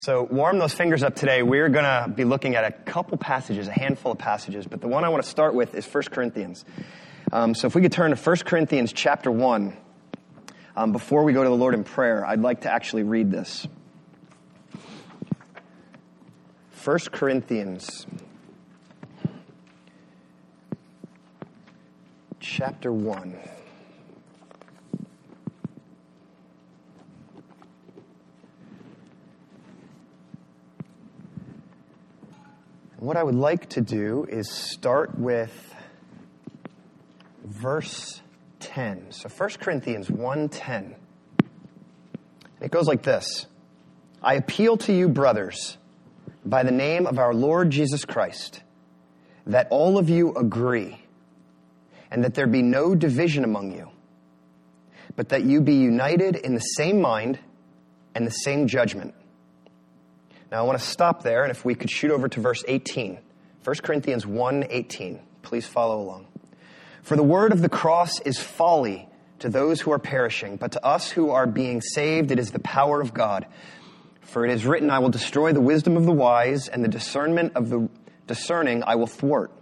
So warm those fingers up today. We're going to be looking at a couple passages, a handful of passages, but the one I want to start with is 1 Corinthians. So if we could turn to 1 Corinthians chapter 1, before we go to the Lord in prayer, I'd like to actually read this. 1 Corinthians chapter 1. What I would like to do is start with verse 10. So 1 Corinthians 1:10. It goes like this. I appeal to you, brothers, by the name of our Lord Jesus Christ, that all of you agree, and that there be no division among you, but that you be united in the same mind and the same judgment. Now, I want to stop there, and if we could shoot over to verse 18. 1 Corinthians 1:18. Please follow along. For the word of the cross is folly to those who are perishing, but to us who are being saved, it is the power of God. For it is written, I will destroy the wisdom of the wise, and the discernment of the discerning I will thwart.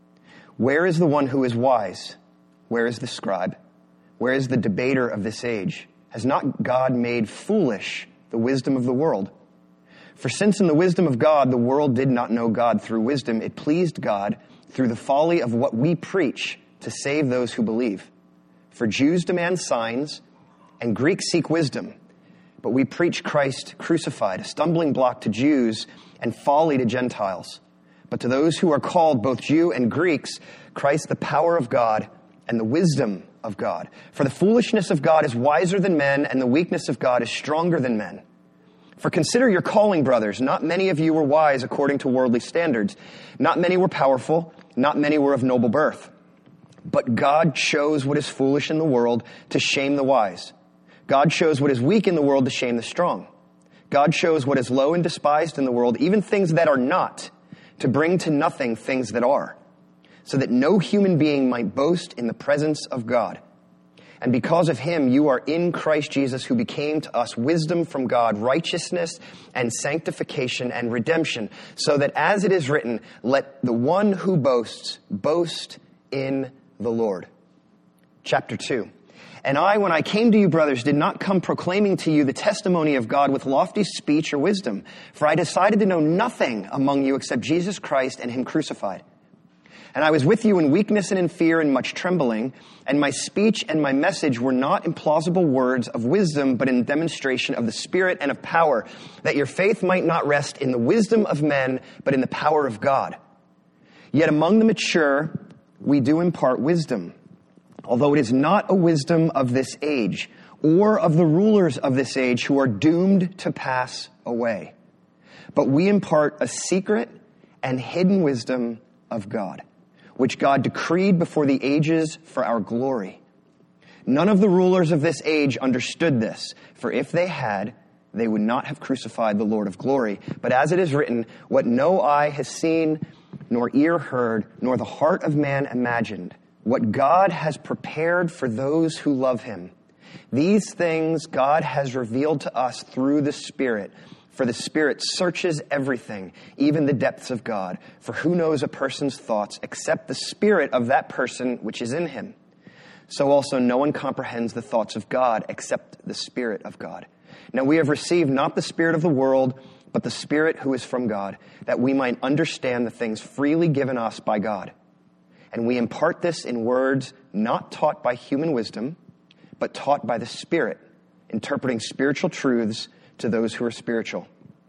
Where is the one who is wise? Where is the scribe? Where is the debater of this age? Has not God made foolish the wisdom of the world? For since in the wisdom of God, the world did not know God through wisdom, it pleased God through the folly of what we preach to save those who believe. For Jews demand signs, and Greeks seek wisdom. But we preach Christ crucified, a stumbling block to Jews and folly to Gentiles. But to those who are called, both Jew and Greeks, Christ the power of God and the wisdom of God. For the foolishness of God is wiser than men, and the weakness of God is stronger than men. For consider your calling, brothers. Not many of you were wise according to worldly standards. Not many were powerful. Not many were of noble birth. But God chose what is foolish in the world to shame the wise. God chose what is weak in the world to shame the strong. God chose what is low and despised in the world, even things that are not, to bring to nothing things that are, so that no human being might boast in the presence of God. And because of him, you are in Christ Jesus, who became to us wisdom from God, righteousness and sanctification and redemption, so that as it is written, let the one who boasts, boast in the Lord. Chapter 2. And I, when I came to you, brothers, did not come proclaiming to you the testimony of God with lofty speech or wisdom, for I decided to know nothing among you except Jesus Christ and him crucified. And I was with you in weakness and in fear and much trembling, and my speech and my message were not in plausible words of wisdom, but in demonstration of the Spirit and of power, that your faith might not rest in the wisdom of men, but in the power of God. Yet among the mature, we do impart wisdom, although it is not a wisdom of this age, or of the rulers of this age who are doomed to pass away. But we impart a secret and hidden wisdom of God, which God decreed before the ages for our glory. None of the rulers of this age understood this, for if they had, they would not have crucified the Lord of glory. But as it is written, what no eye has seen, nor ear heard, nor the heart of man imagined, what God has prepared for those who love him. These things God has revealed to us through the Spirit. For the Spirit searches everything, even the depths of God. For who knows a person's thoughts except the spirit of that person which is in him? So also no one comprehends the thoughts of God except the Spirit of God. Now we have received not the spirit of the world, but the Spirit who is from God, that we might understand the things freely given us by God. And we impart this in words not taught by human wisdom, but taught by the Spirit, interpreting spiritual truths to those who are spiritual.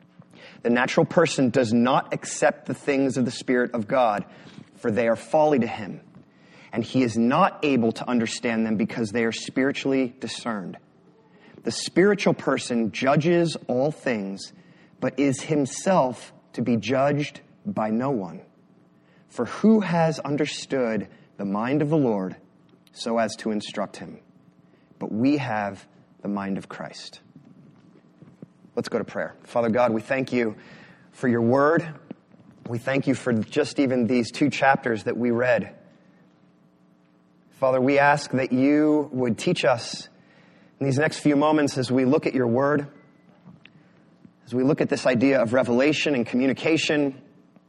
The natural person does not accept the things of the Spirit of God, for they are folly to him, and he is not able to understand them because they are spiritually discerned. The spiritual person judges all things, but is himself to be judged by no one. For who has understood the mind of the Lord so as to instruct him? But we have the mind of Christ. Let's go to prayer. Father God, we thank you for your word. We thank you for just even these 2 chapters that we read. Father, we ask that you would teach us in these next few moments as we look at your word, As we look at this idea of revelation and communication,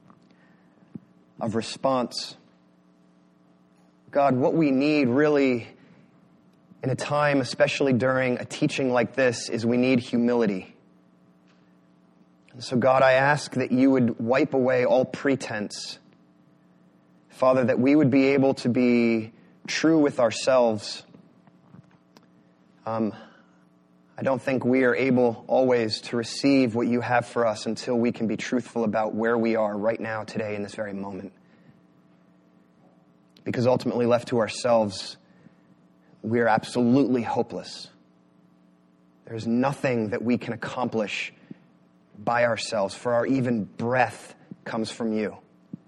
of response, God, what we need really in a time, especially during a teaching like this, is we need humility. And so, God, I ask that you would wipe away all pretense. Father, that we would be able to be true with ourselves. I don't think we are able always to receive what you have for us until we can be truthful about where we are right now, today, in this very moment. Because ultimately, left to ourselves, we are absolutely hopeless. There's nothing that we can accomplish by ourselves, for our even breath comes from you.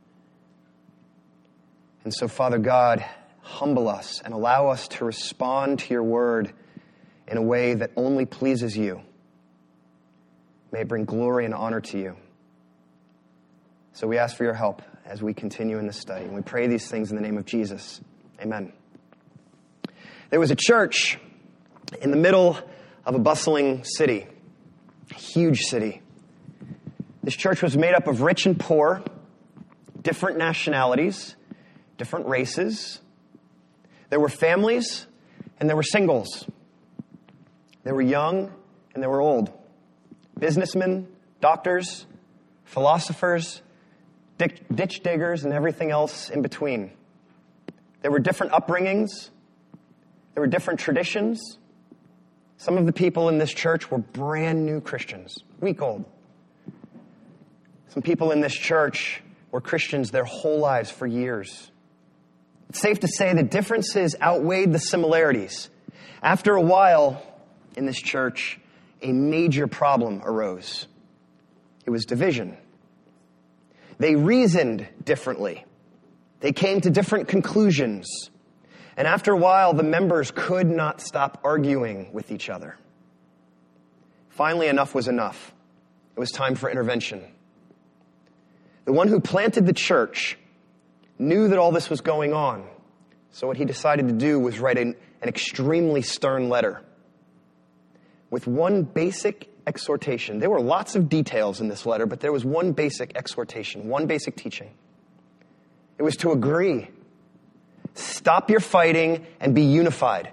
And so, Father God, humble us and allow us to respond to your word in a way that only pleases you. May it bring glory and honor to you. So we ask for your help as we continue in this study. And we pray these things in the name of Jesus. Amen. There was a church in the middle of a bustling city, a huge city. This church was made up of rich and poor, different nationalities, different races. There were families and there were singles. There were young and there were old. Businessmen, doctors, philosophers, ditch diggers, and everything else in between. There were different upbringings. There were different traditions. Some of the people in this church were brand new Christians, week old. Some people in this church were Christians their whole lives for years. It's safe to say the differences outweighed the similarities. After a while, in this church, a major problem arose. It was division. They reasoned differently. They came to different conclusions. And after a while, the members could not stop arguing with each other. Finally, enough was enough. It was time for intervention. The one who planted the church knew that all this was going on. So what he decided to do was write an extremely stern letter with one basic exhortation. There were lots of details in this letter, but there was one basic exhortation, one basic teaching. It was to agree. Stop your fighting and be unified.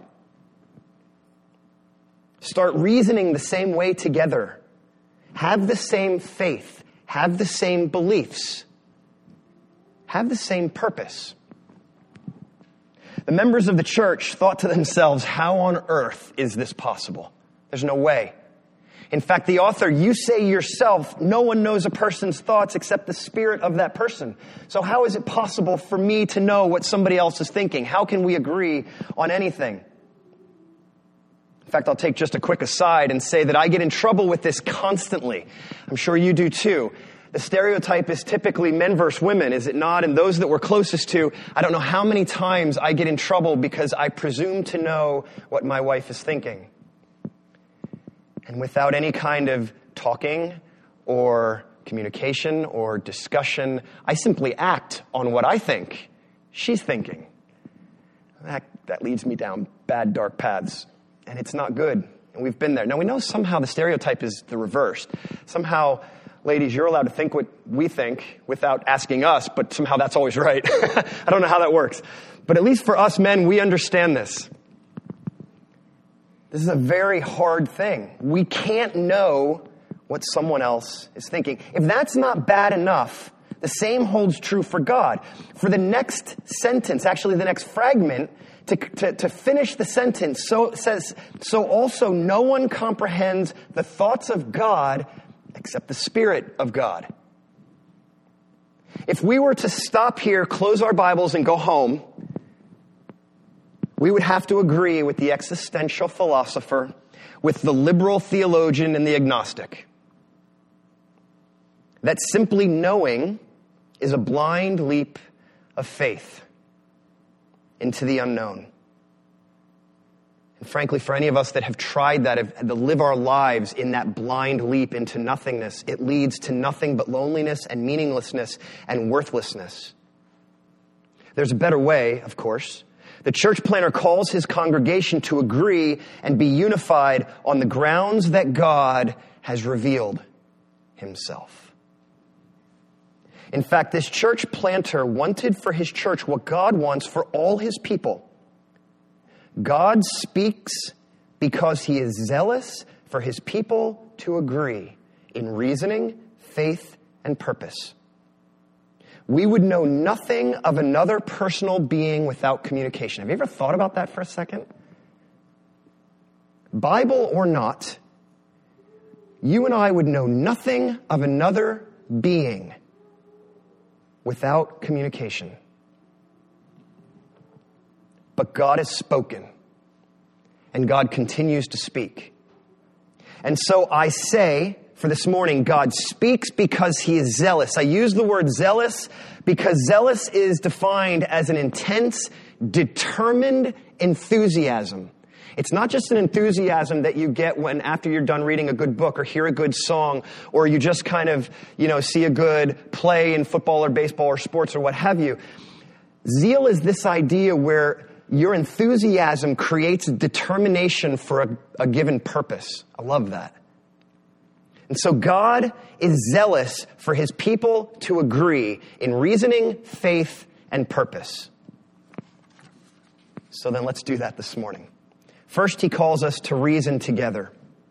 Start reasoning the same way together. Have the same faith. Have the same beliefs. Have the same purpose. The members of the church thought to themselves, how on earth is this possible? There's no way. In fact, the author, you say yourself, no one knows a person's thoughts except the spirit of that person. So how is it possible for me to know what somebody else is thinking? How can we agree on anything? In fact, I'll take just a quick aside and say that I get in trouble with this constantly. I'm sure you do too. The stereotype is typically men versus women, is it not? And those that we're closest to, I don't know how many times I get in trouble because I presume to know what my wife is thinking. And without any kind of talking or communication or discussion, I simply act on what I think she's thinking. That leads me down bad, dark paths, and it's not good. And we've been there. Now, we know somehow the stereotype is the reverse. Somehow, ladies, you're allowed to think what we think without asking us, but somehow that's always right. I don't know how that works. But at least for us men, we understand this. This is a very hard thing. We can't know what someone else is thinking. If that's not bad enough, the same holds true for God. For the next sentence, actually the next fragment, to finish the sentence, so it says, so also no one comprehends the thoughts of God except the Spirit of God. If we were to stop here, close our Bibles, and go home, we would have to agree with the existential philosopher, with the liberal theologian, and the agnostic. That simply knowing is a blind leap of faith into the unknown. And frankly, for any of us that have tried that, have had to live our lives in that blind leap into nothingness, it leads to nothing but loneliness and meaninglessness and worthlessness. There's a better way, of course. The church planter calls his congregation to agree and be unified on the grounds that God has revealed. himself. In fact, this church planter wanted for his church what God wants for all his people. God speaks because he is zealous for his people to agree in reasoning, faith, and purpose. We would know nothing of another personal being without communication. Have you ever thought about that for a second? Bible or not, you and I would know nothing of another being without communication. But God has spoken, and God continues to speak. And so I say, for this morning, God speaks because he is zealous. I use the word zealous because zealous is defined as an intense, determined enthusiasm. It's not just an enthusiasm that you get when after you're done reading a good book or hear a good song or you just kind of, see a good play in football or baseball or sports or what have you. Zeal is this idea where your enthusiasm creates determination for a given purpose. I love that. And so God is zealous for his people to agree in reasoning, faith, and purpose. So then let's do that this morning. First, he calls us to reason together.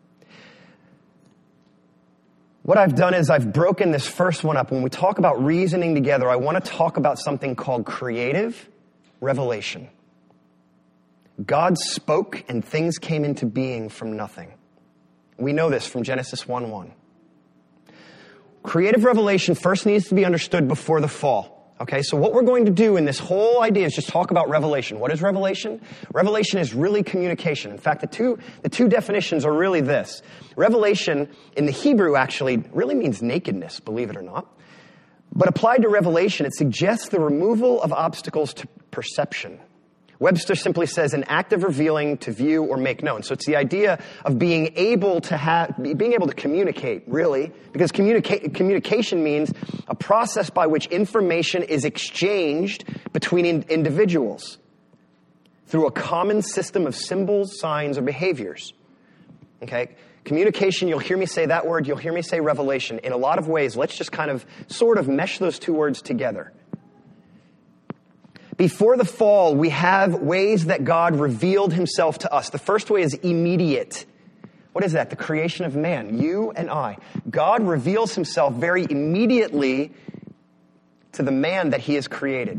What I've done is I've broken this first one up. When we talk about reasoning together, I want to talk about something called creative revelation. God spoke and things came into being from nothing. We know this from Genesis 1:1. Creative revelation first needs to be understood before the fall. Okay, so what we're going to do in this whole idea is just talk about revelation. What is revelation? Revelation is really communication. In fact, the two definitions are really this. Revelation in the Hebrew actually really means nakedness, believe it or not. But applied to revelation, it suggests the removal of obstacles to perception. Webster simply says an act of revealing to view or make known. So it's the idea of being able to communicate, really, because communication means a process by which information is exchanged between individuals through a common system of symbols, signs, or behaviors. Okay? Communication, you'll hear me say that word, you'll hear me say revelation. In a lot of ways, let's just sort of mesh those two words together. Before the fall, we have ways that God revealed himself to us. The first way is immediate. What is that? The creation of man, you and I. God reveals himself very immediately to the man that he has created.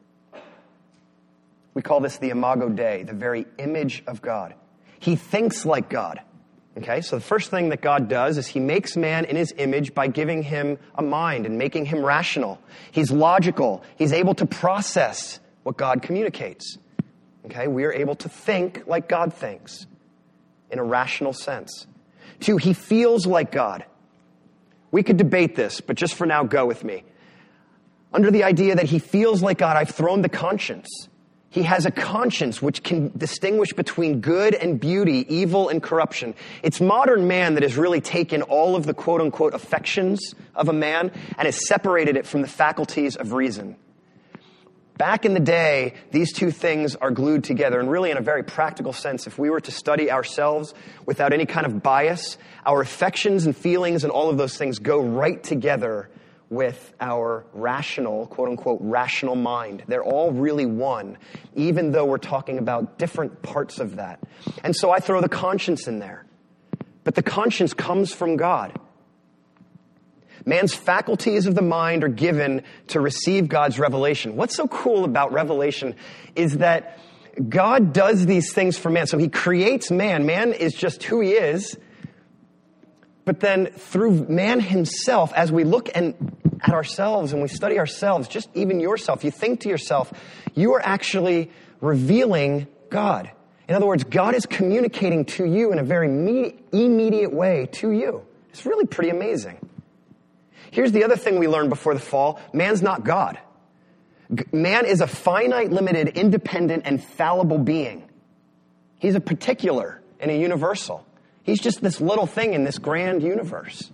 We call this the Imago Dei, the very image of God. He thinks like God. Okay, so the first thing that God does is he makes man in his image by giving him a mind and making him rational. He's logical. He's able to process what God communicates. Okay, we are able to think like God thinks in a rational sense. 2, he feels like God. We could debate this, but just for now, go with me. Under the idea that he feels like God, I've thrown the conscience. He has a conscience which can distinguish between good and beauty, evil and corruption. It's modern man that has really taken all of the quote-unquote affections of a man and has separated it from the faculties of reason. Back in the day, these two things are glued together. And really, in a very practical sense, if we were to study ourselves without any kind of bias, our affections and feelings and all of those things go right together with our rational, quote-unquote, rational mind. They're all really one, even though we're talking about different parts of that. And so I throw the conscience in there. But the conscience comes from God. Man's faculties of the mind are given to receive God's revelation. What's so cool about revelation is that God does these things for man. So he creates man. Man is just who he is. But then through man himself, as we look at ourselves and we study ourselves, just even yourself, you think to yourself, you are actually revealing God. In other words, God is communicating to you in a very immediate way to you. It's really pretty amazing. Here's the other thing we learned before the fall. Man's not God. Man is a finite, limited, independent, and fallible being. He's a particular and a universal. He's just this little thing in this grand universe.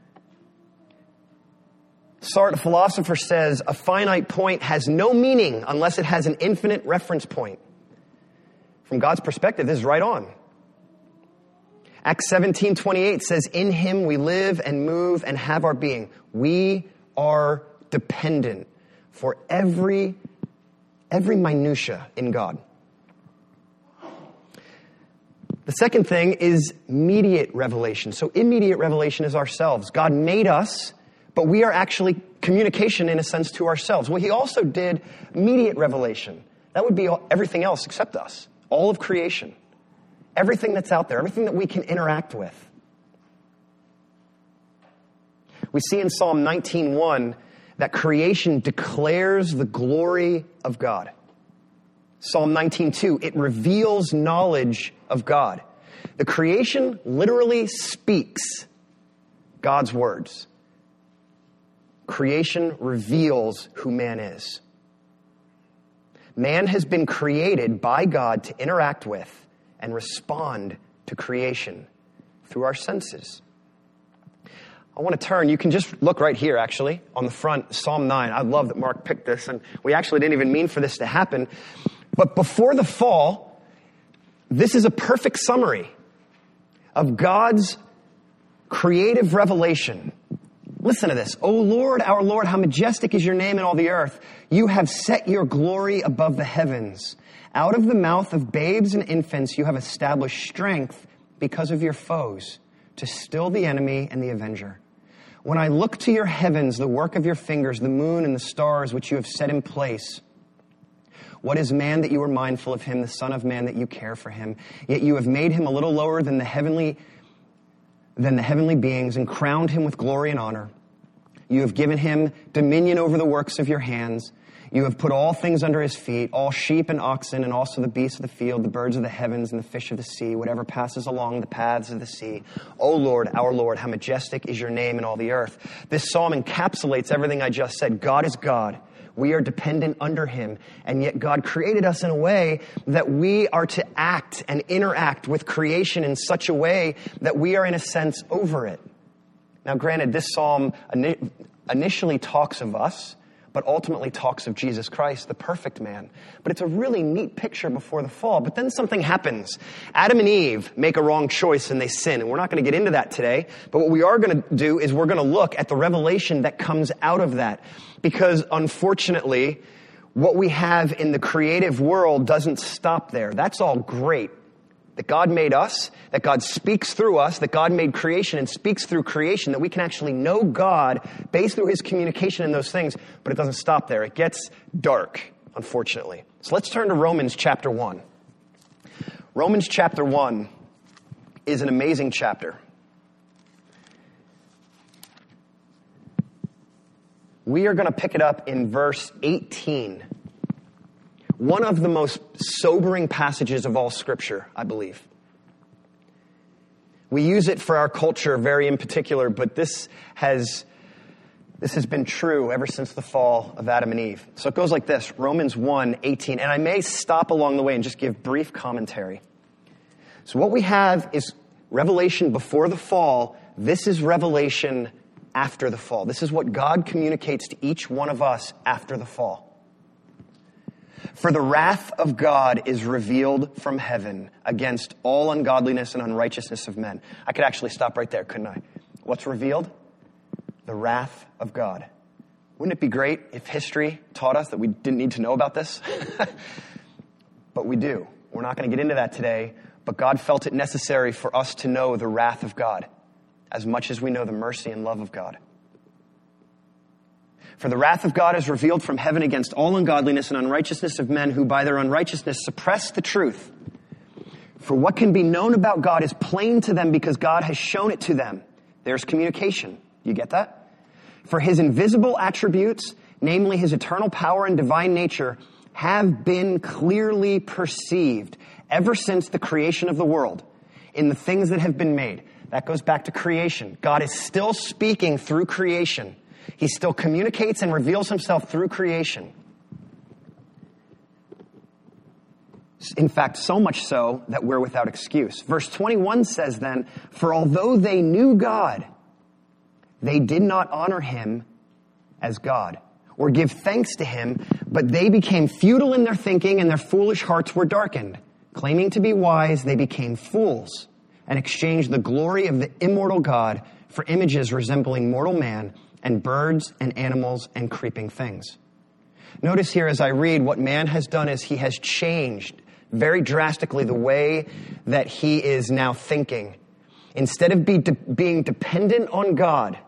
Sartre, the philosopher, says a finite point has no meaning unless it has an infinite reference point. From God's perspective, this is right on. Acts 17:28 says, in him we live and move and have our being. We are dependent for every minutia in God. The second thing is immediate revelation. So immediate revelation is ourselves. God made us, but we are actually communication in a sense to ourselves. Well, he also did immediate revelation. That would be everything else except us. All of creation. Everything that's out there. Everything that we can interact with. We see in Psalm 19:1 that creation declares the glory of God. Psalm 19:2, it reveals knowledge of God. The creation literally speaks God's words. Creation reveals who man is. Man has been created by God to interact with and respond to creation through our senses. I want to turn, you can just look right here actually, on the front, Psalm 9. I love that Mark picked this, and we actually didn't even mean for this to happen. But before the fall, this is a perfect summary of God's creative revelation. Listen to this. O Lord, our Lord, how majestic is your name in all the earth. You have set your glory above the heavens. Out of the mouth of babes and infants, you have established strength because of your foes, to still the enemy and the avenger. When I look to your heavens, the work of your fingers, the moon and the stars which you have set in place, what is man that you are mindful of him, the son of man that you care for him? Yet you have made him a little lower than the heavenly beings and crowned him with glory and honor. You have given him dominion over the works of your hands. You have put all things under his feet, all sheep and oxen, and also the beasts of the field, the birds of the heavens, and the fish of the sea, whatever passes along the paths of the sea. O Lord, our Lord, how majestic is your name in all the earth. This psalm encapsulates everything I just said. God is God. We are dependent under him, and yet God created us in a way that we are to act and interact with creation in such a way that we are, in a sense, over it. Now, granted, this psalm initially talks of us, but ultimately talks of Jesus Christ, the perfect man. But it's a really neat picture before the fall. But then something happens. Adam and Eve make a wrong choice and they sin. And we're not going to get into that today. But what we are going to do is we're going to look at the revelation that comes out of that. Because unfortunately, what we have in the creative world doesn't stop there. That's all great. That God made us, that God speaks through us, that God made creation and speaks through creation, that we can actually know God based through his communication in those things, but it doesn't stop there. It gets dark, unfortunately. So let's turn to Romans chapter 1. Romans chapter 1 is an amazing chapter. We are going to pick it up in verse 18. One of the most sobering passages of all Scripture, I believe. We use it for our culture very in particular, but this has been true ever since the fall of Adam and Eve. So it goes like this, Romans 1:18, and I may stop along the way and just give brief commentary. So what we have is revelation before the fall. This is revelation after the fall. This is what God communicates to each one of us after the fall. For the wrath of God is revealed from heaven against all ungodliness and unrighteousness of men. I could actually stop right there, couldn't I? What's revealed? The wrath of God. Wouldn't it be great if history taught us that we didn't need to know about this? But we do. We're not going to get into that today, but God felt it necessary for us to know the wrath of God as much as we know the mercy and love of God. For the wrath of God is revealed from heaven against all ungodliness and unrighteousness of men who by their unrighteousness suppress the truth. For what can be known about God is plain to them because God has shown it to them. There's communication. You get that? For his invisible attributes, namely his eternal power and divine nature, have been clearly perceived ever since the creation of the world in the things that have been made. That goes back to creation. God is still speaking through creation. He still communicates and reveals himself through creation. In fact, so much so that we're without excuse. Verse 21 says then, for although they knew God, they did not honor him as God or give thanks to him, but they became futile in their thinking and their foolish hearts were darkened. Claiming to be wise, they became fools and exchanged the glory of the immortal God for images resembling mortal man and birds and animals and creeping things. Notice here as I read, what man has done is he has changed very drastically the way that he is now thinking. Instead of being dependent on God,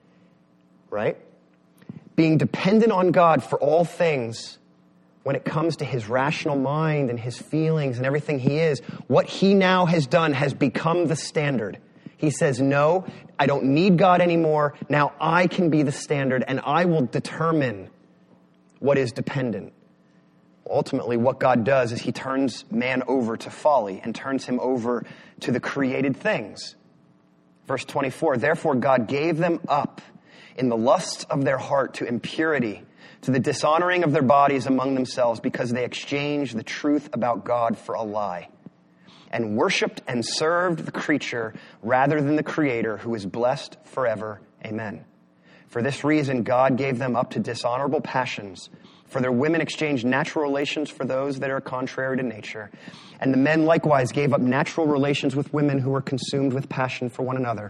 right? Being dependent on God for all things when it comes to his rational mind and his feelings and everything he is, what he now has done has become the standard. He says, no, I don't need God anymore. Now I can be the standard and I will determine what is dependent. Ultimately, what God does is he turns man over to folly and turns him over to the created things. Verse 24, therefore God gave them up in the lusts of their heart to impurity, to the dishonoring of their bodies among themselves, because they exchanged the truth about God for a lie, and worshipped and served the creature rather than the Creator, who is blessed forever. Amen. For this reason, God gave them up to dishonorable passions. For their women exchanged natural relations for those that are contrary to nature. And the men likewise gave up natural relations with women who were consumed with passion for one another.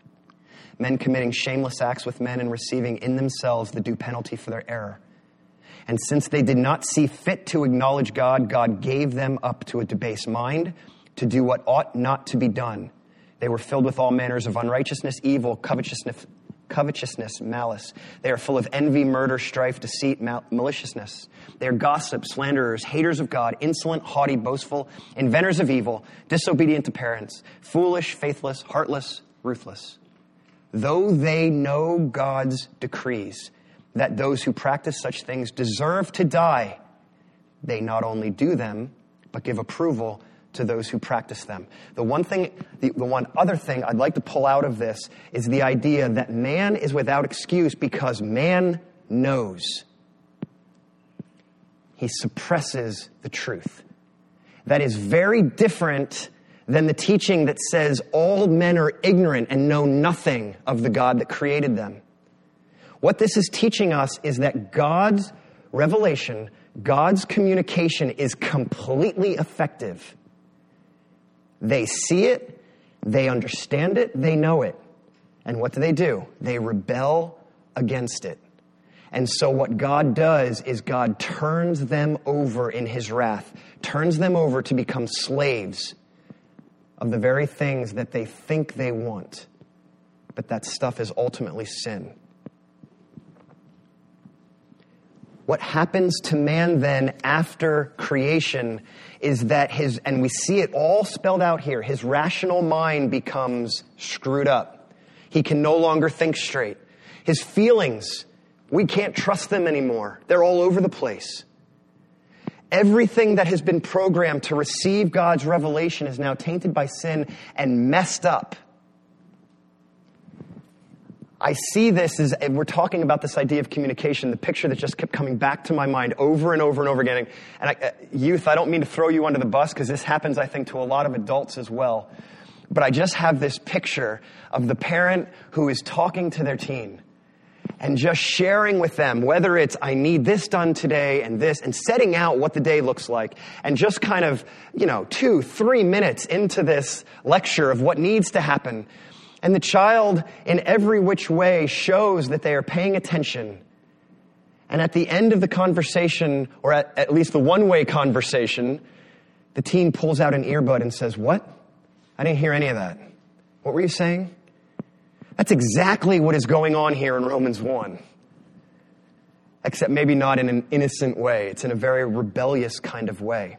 Men committing shameless acts with men and receiving in themselves the due penalty for their error. And since they did not see fit to acknowledge God, God gave them up to a debased mind to do what ought not to be done. They were filled with all manners of unrighteousness, evil, covetousness, malice. They are full of envy, murder, strife, deceit, maliciousness. They are gossips, slanderers, haters of God, insolent, haughty, boastful, inventors of evil, disobedient to parents, foolish, faithless, heartless, ruthless. Though they know God's decrees, that those who practice such things deserve to die, they not only do them, but give approval to those who practice them. The one other thing I'd like to pull out of this is the idea that man is without excuse because man knows. He suppresses the truth. That is very different than the teaching that says all men are ignorant and know nothing of the God that created them. What this is teaching us is that God's revelation, God's communication is completely effective. They see it, they understand it, they know it. And what do? They rebel against it. And so what God does is God turns them over in his wrath, turns them over to become slaves of the very things that they think they want. But that stuff is ultimately sin. What happens to man then after creation is that and we see it all spelled out here, his rational mind becomes screwed up. He can no longer think straight. His feelings, we can't trust them anymore. They're all over the place. Everything that has been programmed to receive God's revelation is now tainted by sin and messed up. I see this as, we're talking about this idea of communication, the picture that just kept coming back to my mind over and over and over again. And youth, I don't mean to throw you under the bus because this happens, I think, to a lot of adults as well. But I just have this picture of the parent who is talking to their teen and just sharing with them, whether it's, I need this done today and this, and setting out what the day looks like. And just kind of, 2-3 minutes into this lecture of what needs to happen. And the child, in every which way, shows that they are paying attention. And at the end of the conversation, or at least the one-way conversation, the teen pulls out an earbud and says, "What? I didn't hear any of that. What were you saying?" That's exactly what is going on here in Romans 1. Except maybe not in an innocent way. It's in a very rebellious kind of way.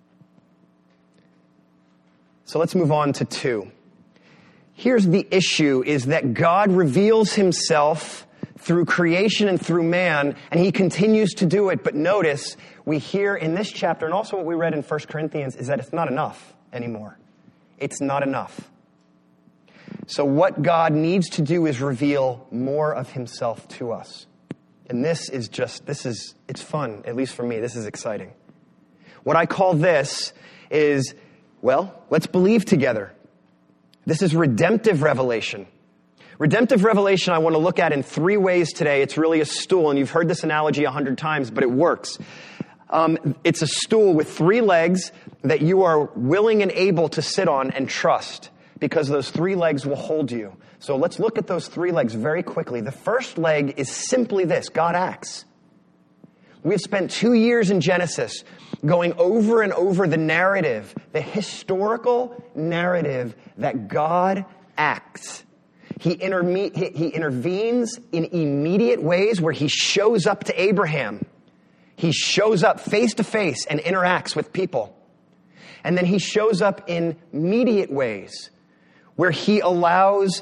So let's move on to 2. Here's the issue, is that God reveals himself through creation and through man, and he continues to do it. But notice, we hear in this chapter, and also what we read in 1 Corinthians, is that it's not enough anymore. It's not enough. So what God needs to do is reveal more of himself to us. And it's fun, at least for me. This is exciting. What I call this is, let's believe together. This is redemptive revelation. Redemptive revelation I want to look at in 3 ways today. It's really a stool, and you've heard this analogy 100 times, but it works. It's a stool with 3 legs that you are willing and able to sit on and trust. because those three legs will hold you. So let's look at those three legs very quickly. The first leg is simply this: God acts. We've spent 2 years in Genesis going over and over the narrative, the historical narrative that God acts. He intervenes in immediate ways where he shows up to Abraham. He shows up face to face and interacts with people. And then he shows up in immediate ways where he allows,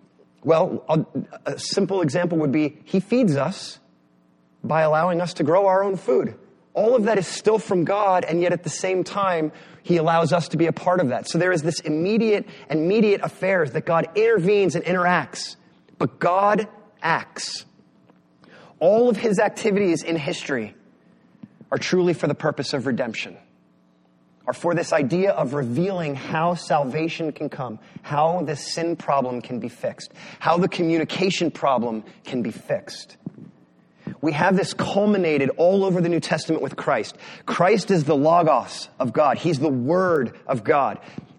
a simple example would be he feeds us by allowing us to grow our own food. All of that is still from God, and yet at the same time, he allows us to be a part of that. So there is this immediate affairs that God intervenes and interacts. But God acts. All of his activities in history are truly for the purpose of redemption, are for this idea of revealing how salvation can come, how the sin problem can be fixed, how the communication problem can be fixed. We have this culminated all over the New Testament with Christ. Christ is the Logos of God. He's the Word of God.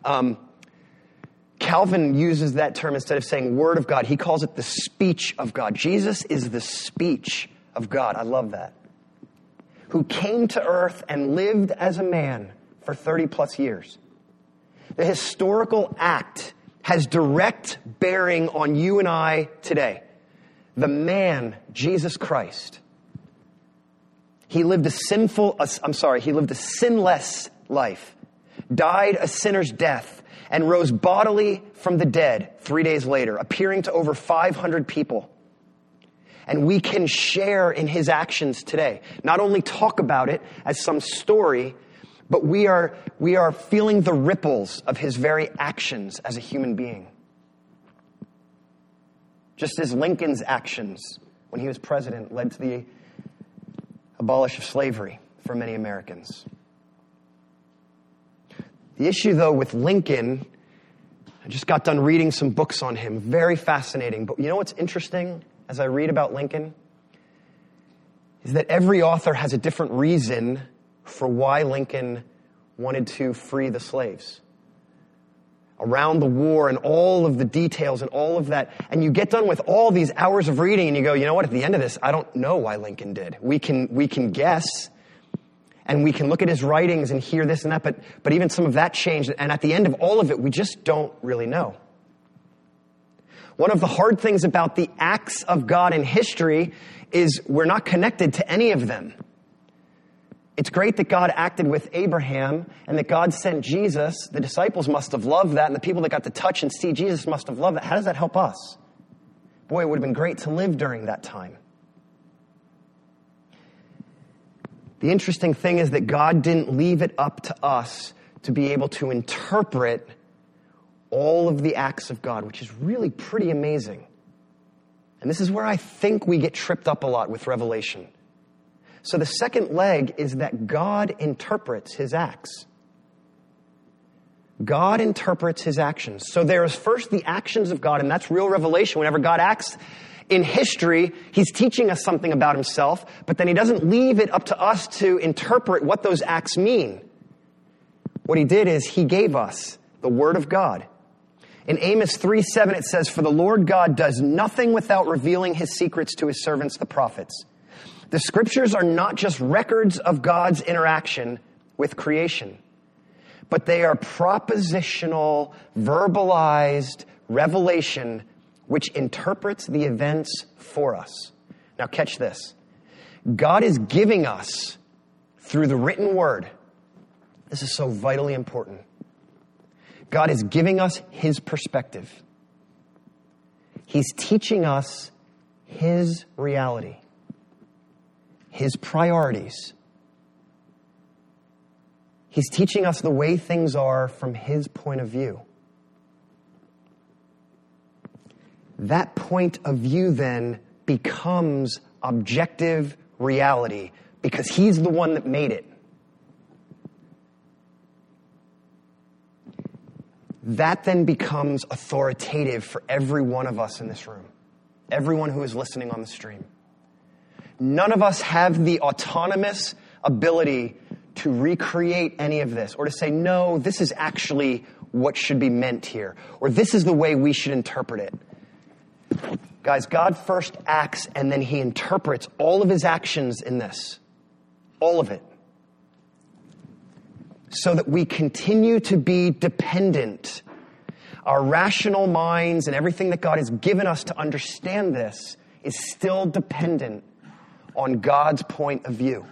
Calvin uses that term instead of saying Word of God. He calls it the speech of God. Jesus is the speech of God. I love that. Who came to earth and lived as a man for 30 plus years. The historical act has direct bearing on you and I today. The man, Jesus Christ. He lived a sinless life, died a sinner's death, and rose bodily from the dead 3 days later, appearing to over 500 people. And we can share in his actions today. Not only talk about it as some story, but we are feeling the ripples of his very actions as a human being. Just as Lincoln's actions when he was president led to the abolition of slavery for many Americans. The issue, though, with Lincoln, I just got done reading some books on him. Very fascinating. But you know what's interesting as I read about Lincoln? Is that every author has a different reason for why Lincoln wanted to free the slaves. Around the war and all of the details and all of that. And you get done with all these hours of reading and you go, you know what, at the end of this, I don't know why Lincoln did. We can guess and we can look at his writings and hear this and that, but even some of that changed. And at the end of all of it, we just don't really know. One of the hard things about the acts of God in history is we're not connected to any of them. It's great that God acted with Abraham and that God sent Jesus. The disciples must have loved that, and the people that got to touch and see Jesus must have loved that. How does that help us? Boy, it would have been great to live during that time. The interesting thing is that God didn't leave it up to us to be able to interpret all of the acts of God, which is really pretty amazing. And this is where I think we get tripped up a lot with Revelation. So the second leg is that God interprets his acts. God interprets his actions. So there is first the actions of God, and that's real revelation. Whenever God acts in history, he's teaching us something about himself, but then he doesn't leave it up to us to interpret what those acts mean. What he did is he gave us the Word of God. In Amos 3:7 it says, "For the Lord God does nothing without revealing his secrets to his servants, the prophets." The scriptures are not just records of God's interaction with creation, but they are propositional, verbalized revelation which interprets the events for us. Now catch this. God is giving us, through the written word, this is so vitally important, God is giving us his perspective. He's teaching us his reality. His priorities. He's teaching us the way things are from his point of view. That point of view then becomes objective reality because he's the one that made it. That then becomes authoritative for every one of us in this room. Everyone who is listening on the stream. None of us have the autonomous ability to recreate any of this or to say, no, this is actually what should be meant here, or this is the way we should interpret it. Guys, God first acts and then he interprets all of his actions in this. All of it. So that we continue to be dependent. Our rational minds and everything that God has given us to understand this is still dependent on God's point of view.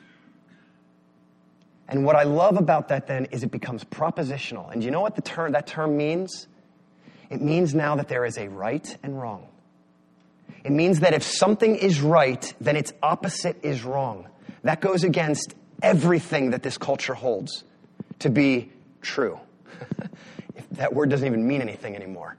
And what I love about that then is it becomes propositional. And you know what that term means? It means now that there is a right and wrong. It means that if something is right, then its opposite is wrong. That goes against everything that this culture holds to be true. That word doesn't even mean anything anymore.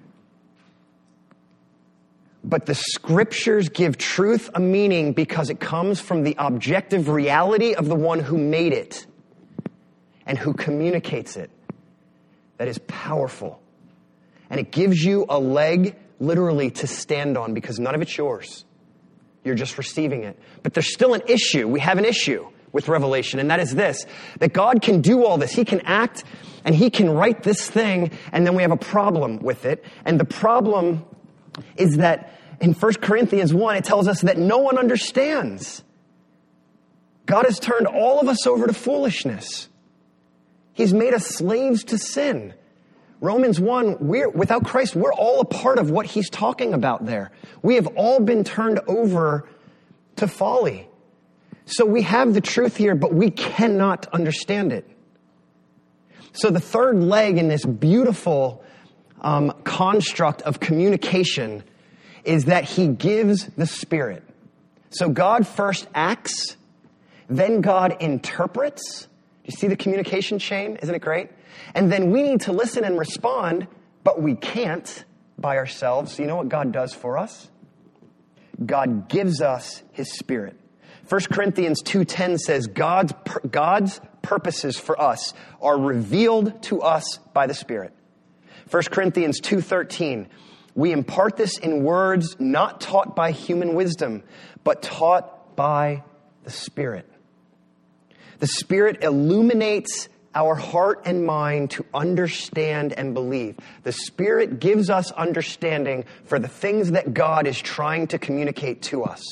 But the scriptures give truth a meaning because it comes from the objective reality of the one who made it and who communicates it. That is powerful. And it gives you a leg, literally, to stand on because none of it's yours. You're just receiving it. But there's still an issue. We have an issue with Revelation, and that is this, that God can do all this. He can act, and he can write this thing, and then we have a problem with it. And the problem is that in 1 Corinthians 1, it tells us that no one understands. God has turned all of us over to foolishness. He's made us slaves to sin. Romans 1, without Christ, we're all a part of what he's talking about there. We have all been turned over to folly. So we have the truth here, but we cannot understand it. So the third leg in this beautiful construct of communication is that he gives the Spirit. So God first acts, then God interprets. Do you see the communication chain? Isn't it great? And then we need to listen and respond, but we can't by ourselves. So you know what God does for us? God gives us his Spirit. 1 Corinthians 2:10 says God's purposes for us are revealed to us by the Spirit. 1 Corinthians 2:13, we impart this in words not taught by human wisdom, but taught by the Spirit. The Spirit illuminates our heart and mind to understand and believe. The Spirit gives us understanding for the things that God is trying to communicate to us.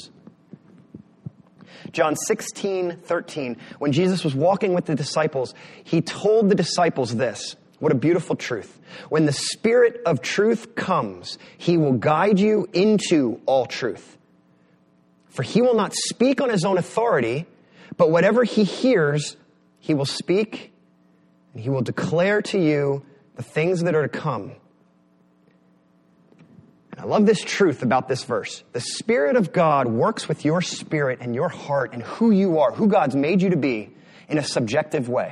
John 16:13, when Jesus was walking with the disciples, he told the disciples this. What a beautiful truth. When the Spirit of truth comes, he will guide you into all truth. For he will not speak on his own authority, but whatever he hears, he will speak, and he will declare to you the things that are to come. I love this truth about this verse. The Spirit of God works with your spirit and your heart and who you are, who God's made you to be, in a subjective way.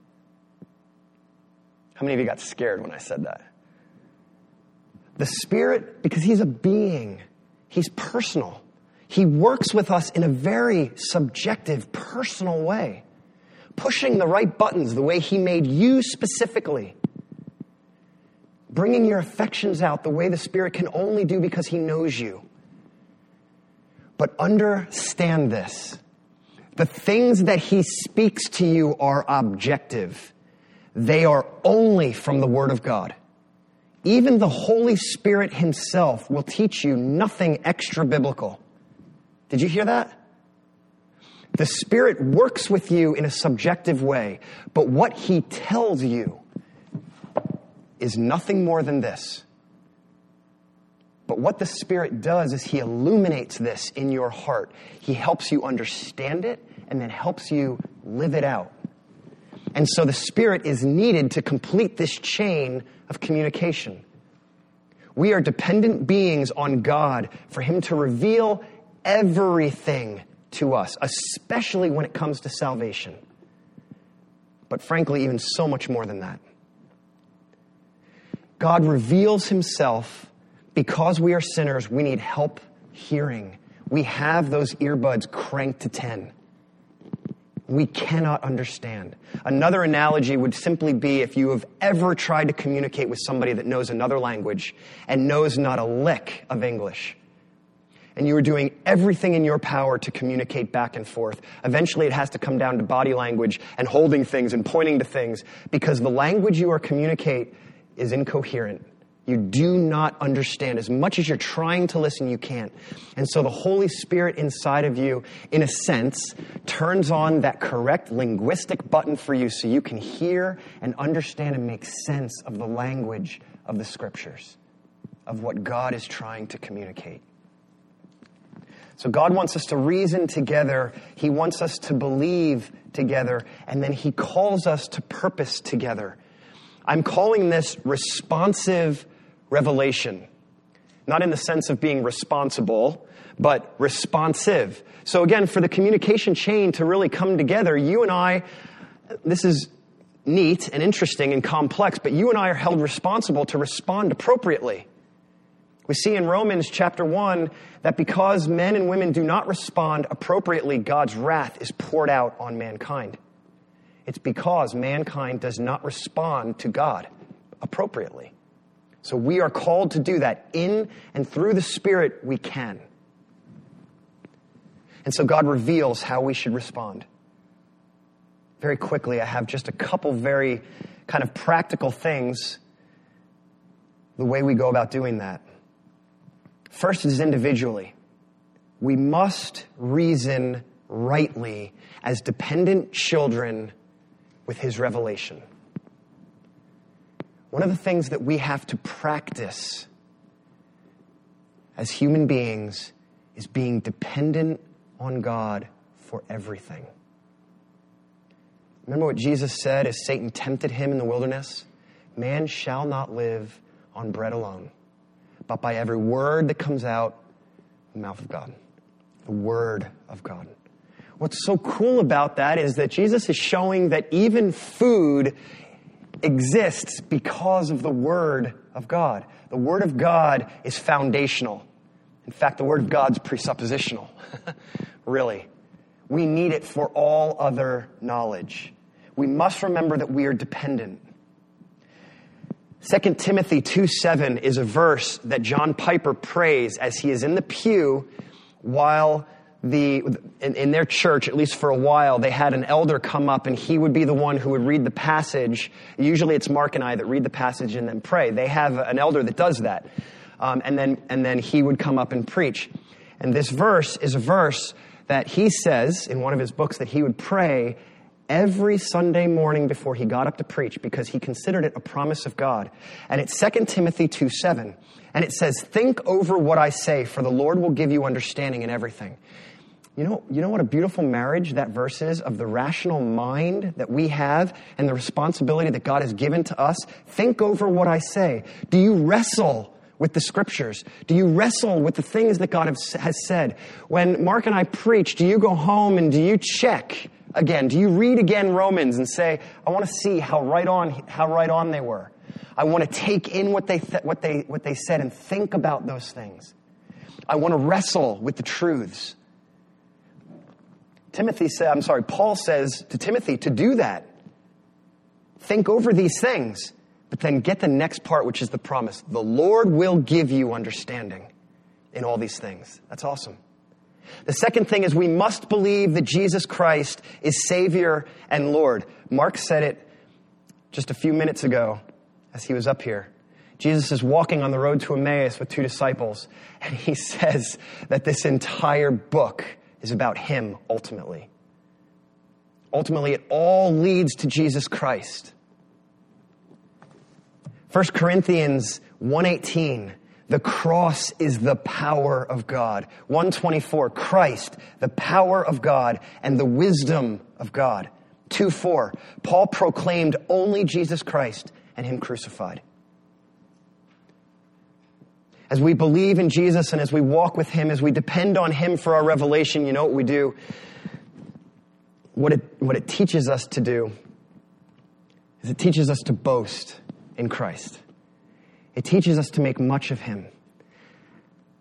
How many of you got scared when I said that? The Spirit, because he's a being, he's personal. He works with us in a very subjective, personal way, pushing the right buttons the way he made you specifically. Bringing your affections out the way the Spirit can only do because he knows you. But understand this. The things that he speaks to you are objective. They are only from the Word of God. Even the Holy Spirit himself will teach you nothing extra biblical. Did you hear that? The Spirit works with you in a subjective way, but what he tells you is nothing more than this. But what the Spirit does is he illuminates this in your heart. He helps you understand it and then helps you live it out. And so the Spirit is needed to complete this chain of communication. We are dependent beings on God for him to reveal everything to us, especially when it comes to salvation. But frankly, even so much more than that. God reveals himself because we are sinners. We need help hearing. We have those earbuds cranked to 10. We cannot understand. Another analogy would simply be if you have ever tried to communicate with somebody that knows another language and knows not a lick of English. and you are doing everything in your power to communicate back and forth. Eventually it has to come down to body language and holding things and pointing to things, because the language you are communicate is incoherent. You do not understand. As much as you're trying to listen, you can't. And so the Holy Spirit inside of you, in a sense, turns on that correct linguistic button for you so you can hear and understand and make sense of the language of the Scriptures, of what God is trying to communicate. So God wants us to reason together. He wants us to believe together. And then He calls us to purpose together. I'm calling this responsive revelation. Not in the sense of being responsible, but responsive. So again, for the communication chain to really come together, you and I, this is neat and interesting and complex, but you and I are held responsible to respond appropriately. We see in Romans chapter 1 that because men and women do not respond appropriately, God's wrath is poured out on mankind. It's because mankind does not respond to God appropriately. So we are called to do that. In and through the Spirit, we can. And so God reveals how we should respond. Very quickly, I have just a couple very kind of practical things, the way we go about doing that. First is individually. We must reason rightly as dependent children with His revelation. One of the things that we have to practice as human beings is being dependent on God for everything. Remember what Jesus said as Satan tempted Him in the wilderness? Man shall not live on bread alone, but by every word that comes out of the mouth of God. The Word of God. What's so cool about that is that Jesus is showing that even food exists because of the Word of God. The Word of God is foundational. In fact, the Word of God's presuppositional. Really. We need it for all other knowledge. We must remember that we are dependent. 2 Timothy 2:7 is a verse that John Piper prays as he is in the pew while in their church, at least for a while, they had an elder come up and he would be the one who would read the passage. Usually it's Mark and I that read the passage and then pray. They have an elder that does that. And then he would come up and preach. And this verse is a verse that he says in one of his books that he would pray every Sunday morning before he got up to preach because he considered it a promise of God. And it's 2 Timothy 2:7. And it says, "Think over what I say, for the Lord will give you understanding in everything." You know what a beautiful marriage that verse is of the rational mind that we have and the responsibility that God has given to us? Think over what I say. Do you wrestle with the Scriptures? Do you wrestle with the things that God has said? When Mark and I preach, do you go home and do you check again? Do you read again Romans and say, I want to see how right on they were. I want to take in what they said and think about those things. I want to wrestle with the truths. Paul says to Timothy to do that. Think over these things, but then get the next part, which is the promise. The Lord will give you understanding in all these things. That's awesome. The second thing is we must believe that Jesus Christ is Savior and Lord. Mark said it just a few minutes ago as he was up here. Jesus is walking on the road to Emmaus with 2 disciples, and he says that this entire book is about him ultimately. Ultimately, it all leads to Jesus Christ. 1 Corinthians 1:18, the cross is the power of God. 1:24, Christ, the power of God and the wisdom of God. 2:4, Paul proclaimed only Jesus Christ and him crucified. As we believe in Jesus and as we walk with him, as we depend on him for our revelation, you know what we do? What it teaches us to do is it teaches us to boast in Christ. It teaches us to make much of him.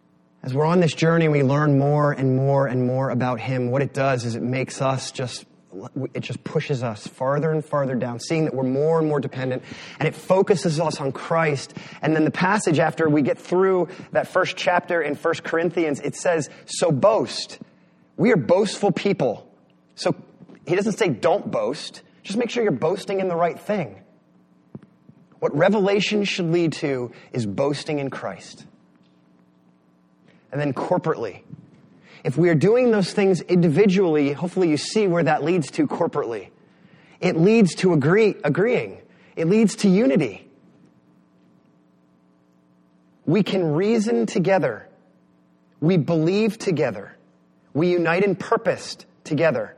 As we're on this journey, we learn more and more and more about him. What it does is it makes us just it just pushes us farther and farther down, seeing that we're more and more dependent, and it focuses us on Christ. And then the passage after we get through that first chapter in 1 Corinthians, it says, so boast. We are boastful people. So he doesn't say don't boast. Just make sure you're boasting in the right thing. What Revelation should lead to is boasting in Christ. And then corporately. If we are doing those things individually, hopefully you see where that leads to corporately. It leads to agreeing. It leads to unity. We can reason together. We believe together. We unite in purpose together.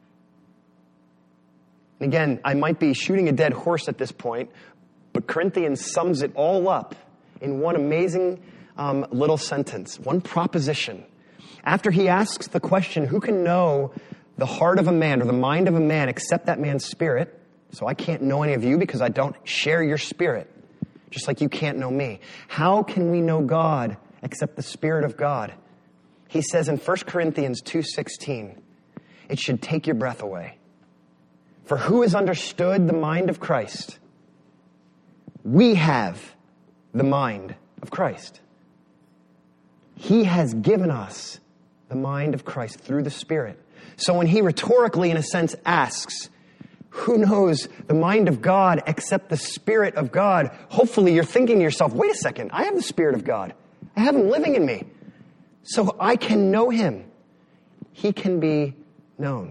And again, I might be shooting a dead horse at this point, but Corinthians sums it all up in one amazing little sentence, one proposition. After he asks the question, who can know the heart of a man or the mind of a man except that man's spirit? So I can't know any of you because I don't share your spirit, just like you can't know me. How can we know God except the Spirit of God? He says in 1 Corinthians 2:16, it should take your breath away. For who has understood the mind of Christ? We have the mind of Christ. He has given us the mind of Christ through the Spirit. So when he rhetorically, in a sense, asks, who knows the mind of God except the Spirit of God? Hopefully you're thinking to yourself, wait a second, I have the Spirit of God. I have him living in me. So I can know him. He can be known.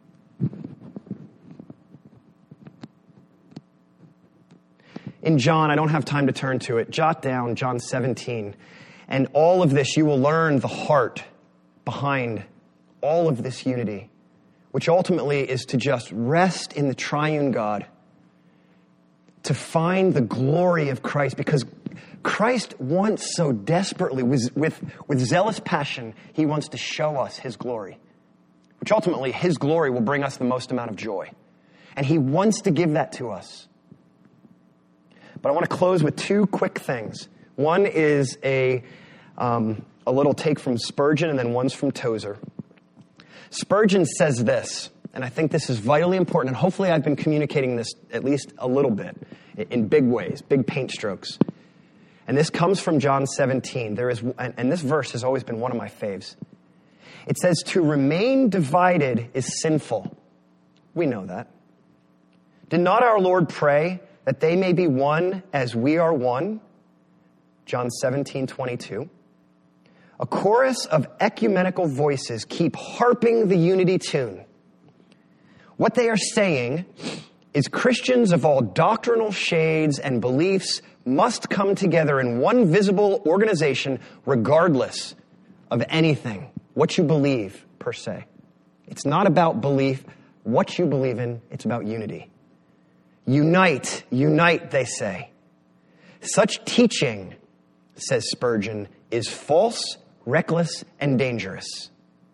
In John, I don't have time to turn to it. Jot down John 17. And all of this, you will learn the heart behind all of this unity, which ultimately is to just rest in the triune God, to find the glory of Christ, because Christ wants so desperately, with zealous passion, he wants to show us his glory, which ultimately his glory will bring us the most amount of joy. And he wants to give that to us. But I want to close with two quick things. One is a little take from Spurgeon, and then one's from Tozer. Spurgeon says this, and I think this is vitally important, and hopefully I've been communicating this at least a little bit in big ways, big paint strokes. And this comes from John 17. And this verse has always been one of my faves. It says, to remain divided is sinful. We know that. Did not our Lord pray that they may be one as we are one? John 17:22. A chorus of ecumenical voices keep harping the unity tune. What they are saying is Christians of all doctrinal shades and beliefs must come together in one visible organization regardless of anything, what you believe per se. It's not about belief, what you believe in, it's about unity. Unite, unite, they say. Such teaching, says Spurgeon, is false, reckless, and dangerous.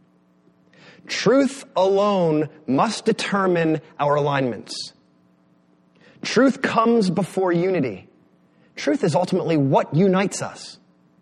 Truth alone must determine our alignments. Truth comes before unity. Truth is ultimately what unites us.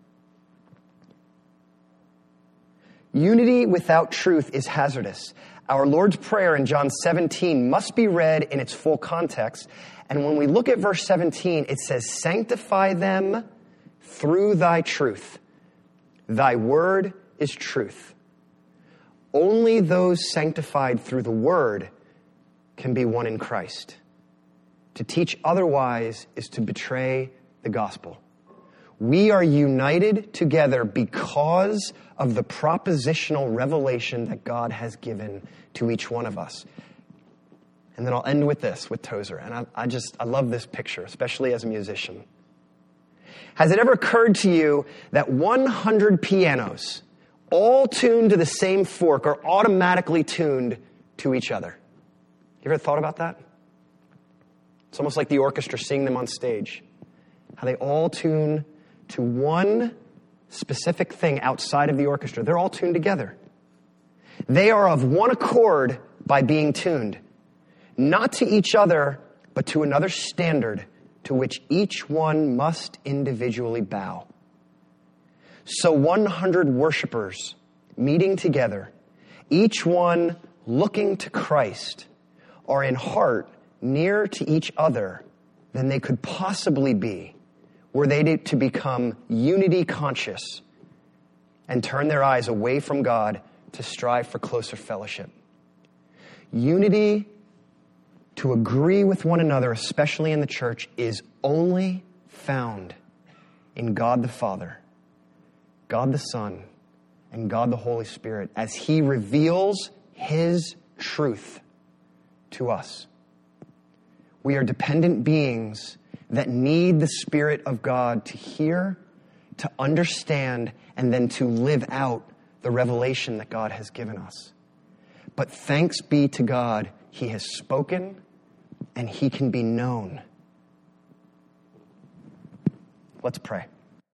Unity without truth is hazardous. Our Lord's Prayer in John 17 must be read in its full context. And when we look at verse 17, it says, sanctify them through thy truth. Thy word is truth. Only those sanctified through the word can be one in Christ. To teach otherwise is to betray the gospel. We are united together because of the propositional revelation that God has given to each one of us. And then I'll end with this, with Tozer. And I love this picture, especially as a musician. Has it ever occurred to you that 100 pianos, all tuned to the same fork, are automatically tuned to each other? You ever thought about that? It's almost like the orchestra seeing them on stage. How they all tune to one specific thing outside of the orchestra. They're all tuned together. They are of one accord by being tuned, not to each other, but to another standard to which each one must individually bow. So 100 worshipers meeting together, each one looking to Christ, are in heart nearer to each other than they could possibly be were they to become unity conscious and turn their eyes away from God to strive for closer fellowship. Unity, to agree with one another, especially in the church, is only found in God the Father, God the Son, and God the Holy Spirit as He reveals His truth to us. We are dependent beings that need the Spirit of God to hear, to understand, and then to live out the revelation that God has given us. But thanks be to God, He has spoken and He can be known. Let's pray.